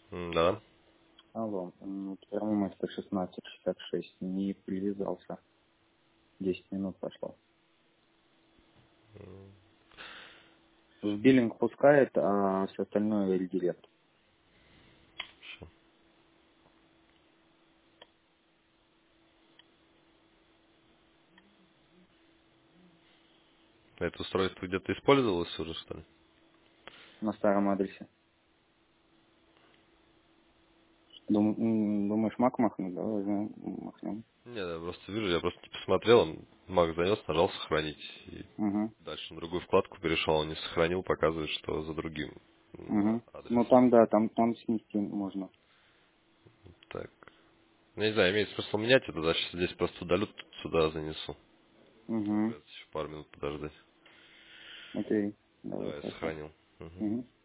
Да. Алло, термометр 1666 не привязался. 10 минут пошло. В биллинг пускает, а все остальное редирект. Всё. Это устройство где-то использовалось уже, что ли? На старом адресе. Думаешь, мак махнуть? Давай возьмем, махнем. Нет, я просто вижу, я просто не посмотрел, он Mac занес, нажал сохранить. И Угу, дальше на другую вкладку перешел, он не сохранил, показывает, что за другим угу. Ну адресом. там, да, там снести можно. Так. Ну, я не знаю, имеет смысл менять это, да, сейчас здесь просто удалю, тут сюда занесу. Там Угу. придется еще пару минут подождать. Окей, давай, Давай, я хорошо. сохранил. Мгм. Угу.